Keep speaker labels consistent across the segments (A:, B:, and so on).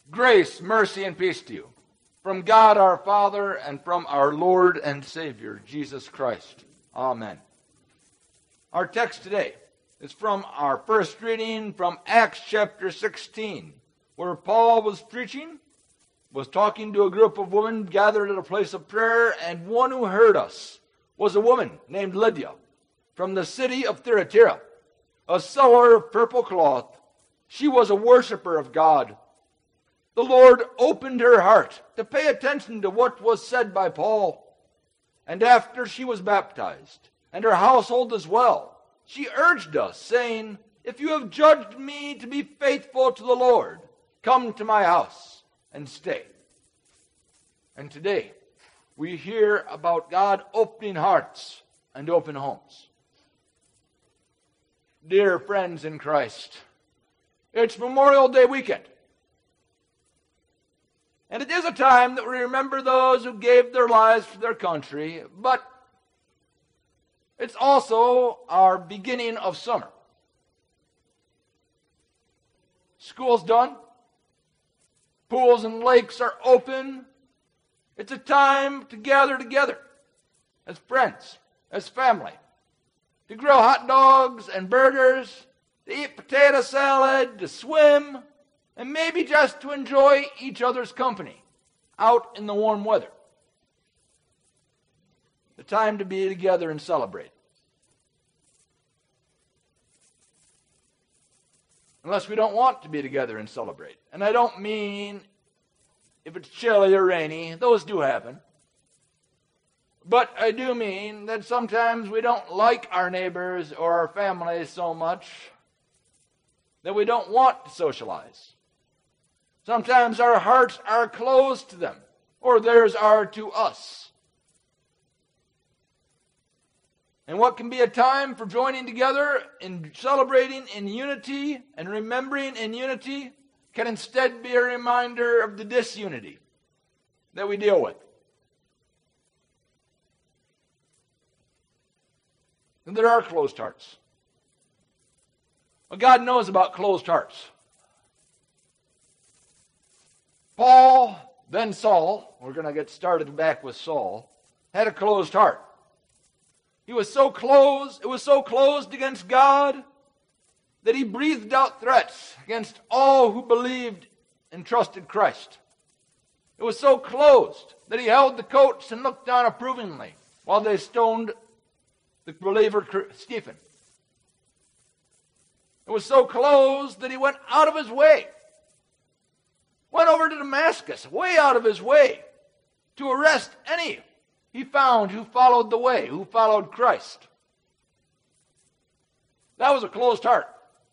A: Grace, mercy, and peace to you from God our Father and from our Lord and Savior, Jesus Christ. Amen. Our text today is from our first reading from Acts chapter 16, where Paul was preaching, was talking to a group of women gathered at a place of prayer, and one who heard us was a woman named Lydia from the city of Thyatira, a seller of purple cloth. She was a worshiper of God. The Lord opened her heart to pay attention to what was said by Paul. And after she was baptized, and her household as well, she urged us, saying, "If you have judged me to be faithful to the Lord, come to my house and stay." And today, we hear about God opening hearts and open homes. Dear friends in Christ, it's Memorial Day weekend. And it is a time that we remember those who gave their lives for their country, but it's also our beginning of summer. School's done. Pools and lakes are open. It's a time to gather together as friends, as family, to grill hot dogs and burgers, to eat potato salad, to swim, and maybe just to enjoy each other's company out in the warm weather. The time to be together and celebrate. Unless we don't want to be together and celebrate. And I don't mean if it's chilly or rainy. Those do happen. But I do mean that sometimes we don't like our neighbors or our families so much that we don't want to socialize. Sometimes our hearts are closed to them, or theirs are to us. And what can be a time for joining together in celebrating in unity and remembering in unity can instead be a reminder of the disunity that we deal with. And there are closed hearts. Well, God knows about closed hearts. Paul, then Saul, we're going to get started back with Saul, had a closed heart. He was so closed, it was so closed against God that he breathed out threats against all who believed and trusted Christ. It was so closed that he held the coats and looked down approvingly while they stoned the believer Stephen. It was so closed that he went out of his way, went over to Damascus, way out of his way, to arrest any he found who followed the way, who followed Christ. That was a closed heart.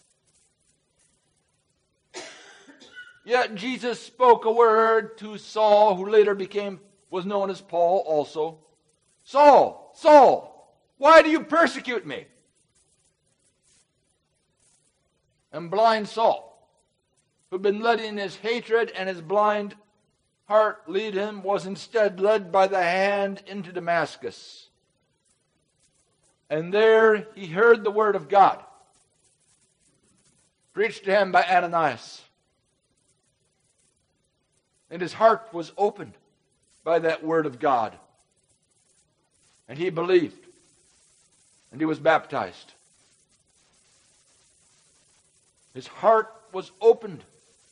A: Yet Jesus spoke a word to Saul, who later was known as Paul also. "Saul, Saul, why do you persecute me?" And blind Saul, who'd been letting his hatred and his blind heart lead him, was instead led by the hand into Damascus. And there he heard the word of God, preached to him by Ananias. And his heart was opened by that word of God. And he believed. And he was baptized. His heart was opened.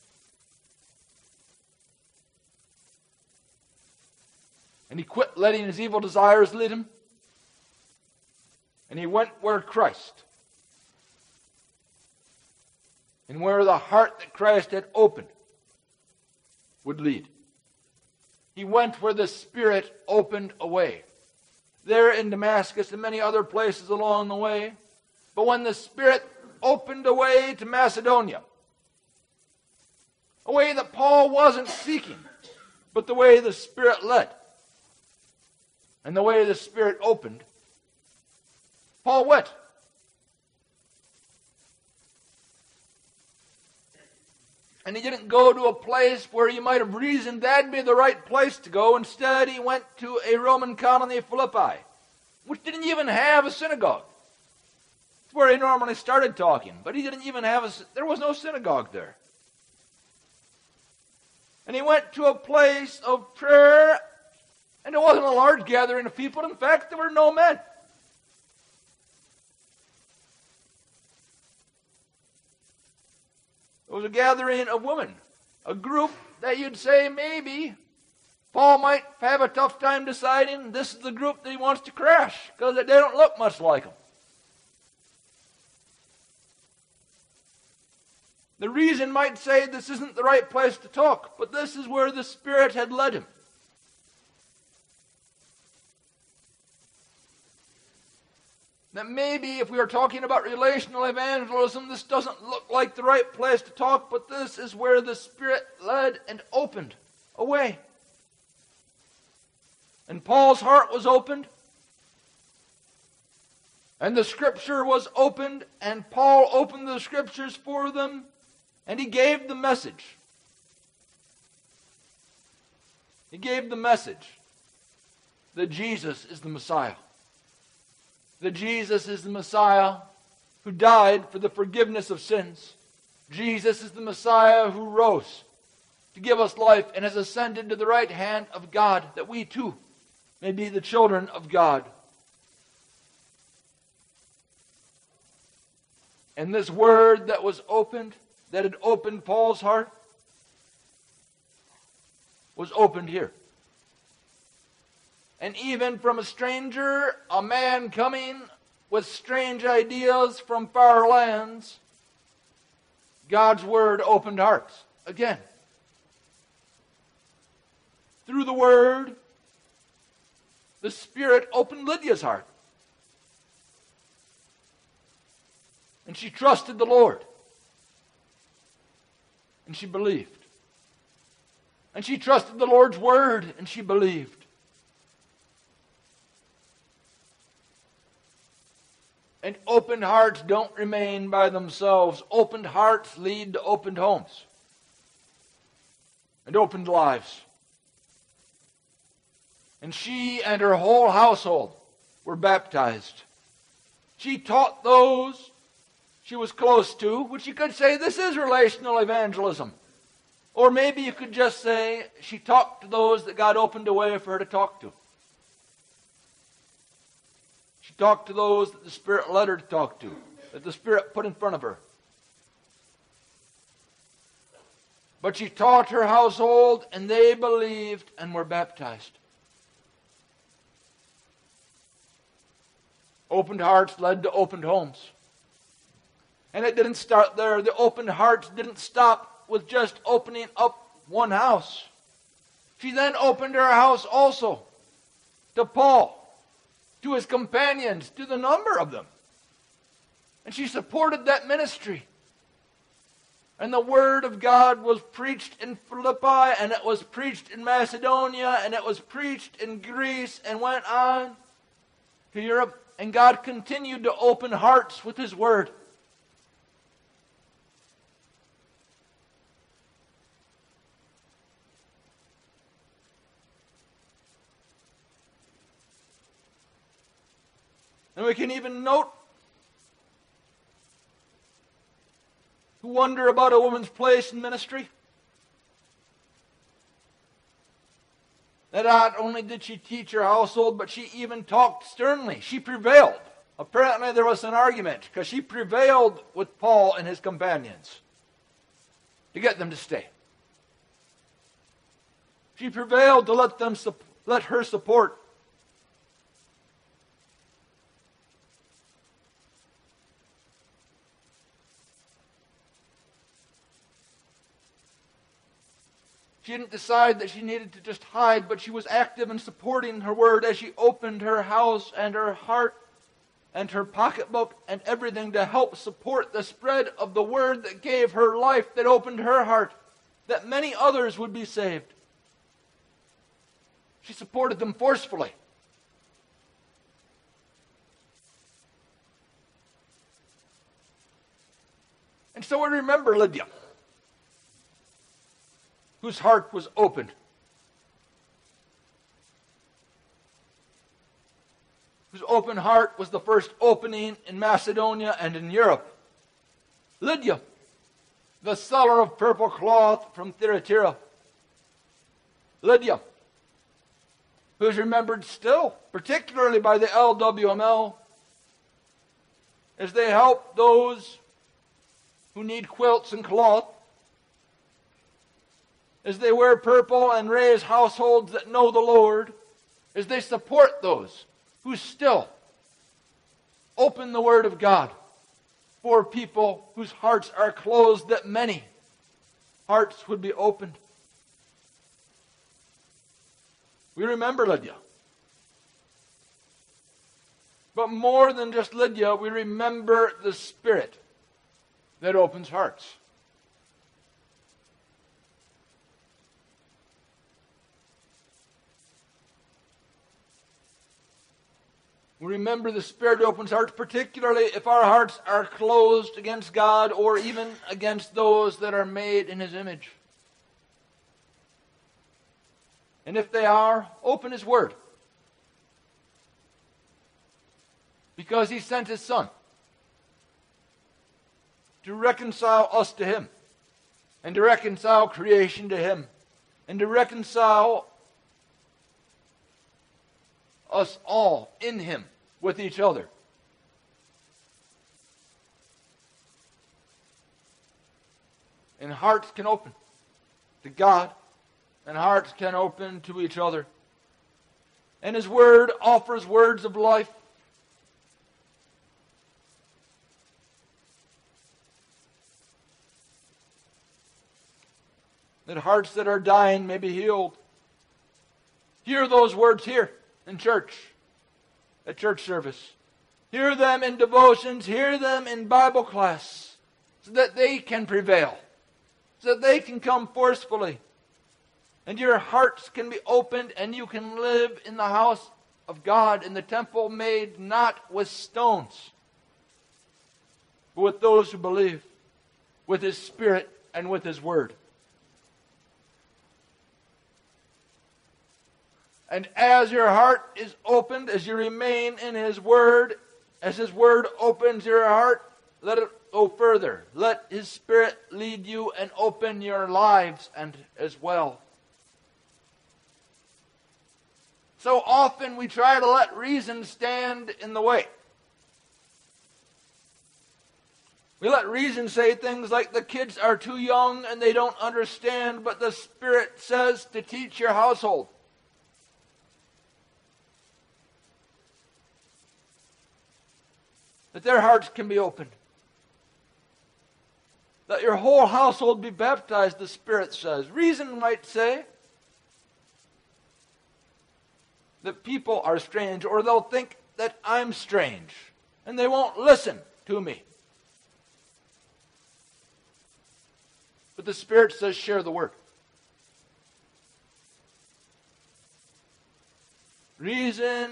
A: And he quit letting his evil desires lead him. And he went where Christ, and where the heart that Christ had opened would lead. He went where the Spirit opened a way. There in Damascus and many other places along the way. But when the Spirit opened a way to Macedonia, a way that Paul wasn't seeking, but the way the Spirit led, and the way the Spirit opened, Paul went. And he didn't go to a place where he might have reasoned that'd be the right place to go. Instead, he went to a Roman colony of Philippi, which didn't even have a synagogue. It's where he normally started talking, but he didn't even have there was no synagogue there. And he went to a place of prayer, and it wasn't a large gathering of people. In fact, there were no men. It was a gathering of women, a group that you'd say maybe Paul might have a tough time deciding this is the group that he wants to crash, because they don't look much like him. The reason might say this isn't the right place to talk, but this is where the Spirit had led him. That maybe if we are talking about relational evangelism, this doesn't look like the right place to talk, but this is where the Spirit led and opened a way. And Paul's heart was opened, and the Scripture was opened, and Paul opened the Scriptures for them, and he gave the message. He gave the message that Jesus is the Messiah. That Jesus is the Messiah who died for the forgiveness of sins. Jesus is the Messiah who rose to give us life and has ascended to the right hand of God, that we too may be the children of God. And this word that was opened, that had opened Paul's heart, was opened here. And even from a stranger, a man coming with strange ideas from far lands, God's word opened hearts again. Through the word, the Spirit opened Lydia's heart. And she trusted the Lord. And she believed. And she trusted the Lord's word, and she believed. And opened hearts don't remain by themselves. Opened hearts lead to opened homes. And opened lives. And she and her whole household were baptized. She taught those she was close to, which you could say this is relational evangelism. Or maybe you could just say she talked to those that God opened a way for her to talk to. She talked to those that the Spirit led her to talk to, that the Spirit put in front of her. But she taught her household, and they believed and were baptized. Opened hearts led to opened homes. And it didn't start there. The opened hearts didn't stop with just opening up one house. She then opened her house also to Paul, to his companions, to the number of them. And she supported that ministry. And the Word of God was preached in Philippi, and it was preached in Macedonia, and it was preached in Greece, and went on to Europe. And God continued to open hearts with His Word. And we can even note, who wonder about a woman's place in ministry, that not only did she teach her household, but she even talked sternly. She prevailed. Apparently there was an argument, because she prevailed with Paul and his companions to get them to stay. She prevailed to let her support. She didn't decide that she needed to just hide, but she was active in supporting her word as she opened her house and her heart and her pocketbook and everything to help support the spread of the word that gave her life, that opened her heart, that many others would be saved. She supported them forcefully. And so we remember Lydia, whose heart was opened, whose open heart was the first opening in Macedonia and in Europe. Lydia, the seller of purple cloth from Thyatira, Lydia, who is remembered still, particularly by the LWML, as they help those who need quilts and cloth, as they wear purple and raise households that know the Lord, as they support those who still open the Word of God for people whose hearts are closed, that many hearts would be opened. We remember Lydia. But more than just Lydia, we remember the Spirit that opens hearts. We remember the Spirit opens hearts, particularly if our hearts are closed against God or even against those that are made in His image. And if they are, open His Word. Because He sent His Son to reconcile us to Him, and to reconcile creation to Him, and to reconcile us all in Him with each other. And hearts can open to God, and hearts can open to each other. And His Word offers words of life. That hearts that are dying may be healed. Hear those words here in church, at church service. Hear them in devotions, hear them in Bible class, so that they can prevail, so that they can come forcefully, and your hearts can be opened, and you can live in the house of God, in the temple made not with stones, but with those who believe, with His Spirit and with His Word. And as your heart is opened, as you remain in His Word, as His Word opens your heart, let it go further. Let His Spirit lead you and open your lives and as well. So often we try to let reason stand in the way. We let reason say things like the kids are too young and they don't understand, but the Spirit says to teach your household. That their hearts can be opened. That your whole household be baptized, the Spirit says. Reason might say that people are strange, or they'll think that I'm strange, and they won't listen to me. But the Spirit says, share the Word. Reason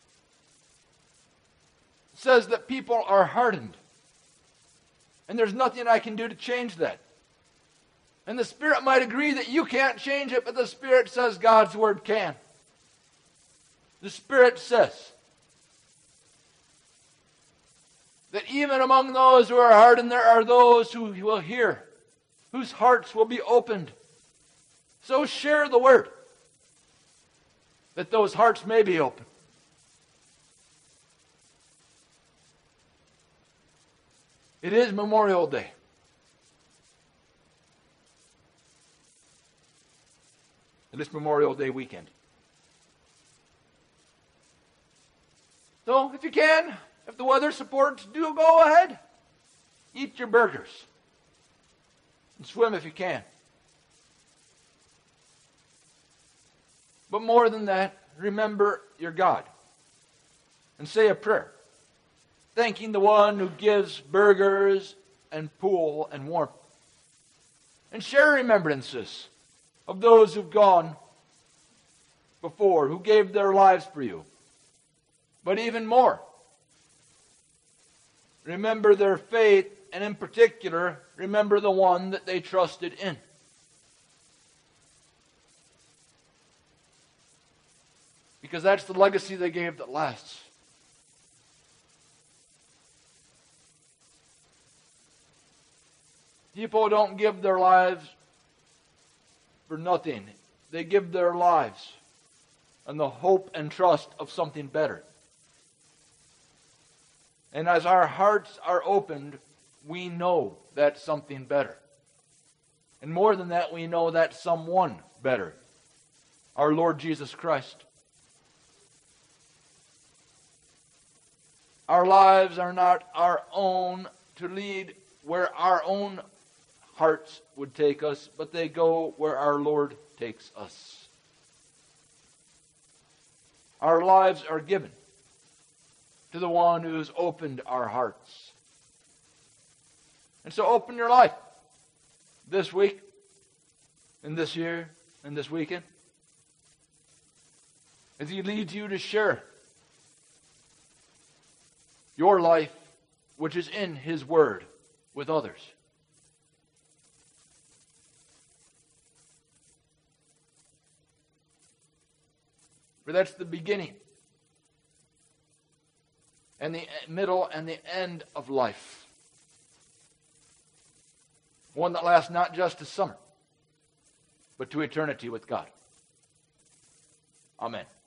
A: says that people are hardened. And there's nothing I can do to change that. And the Spirit might agree that you can't change it, but the Spirit says God's Word can. The Spirit says that even among those who are hardened, there are those who will hear, whose hearts will be opened. So share the Word, that those hearts may be opened. It is Memorial Day. And it's Memorial Day weekend. So, if you can, if the weather supports, do go ahead. Eat your burgers. And swim if you can. But more than that, remember your God. And say a prayer, thanking the one who gives burgers and pool and warmth. And share remembrances of those who've gone before, who gave their lives for you. But even more, remember their faith, and in particular, remember the one that they trusted in. Because that's the legacy they gave that lasts. People don't give their lives for nothing. they give their lives and the hope and trust of something better. And as our hearts are opened, we know that's something better. And more than that, we know that's someone better, our Lord Jesus Christ. Our lives are not our own to lead where our own hearts would take us, but they go where our Lord takes us. Our lives are given to the one who has opened our hearts. And so open your life this week, and this year, and this weekend, as He leads you to share your life, which is in His Word, with others. For that's the beginning and the middle and the end of life. One that lasts not just to summer, but to eternity with God. Amen.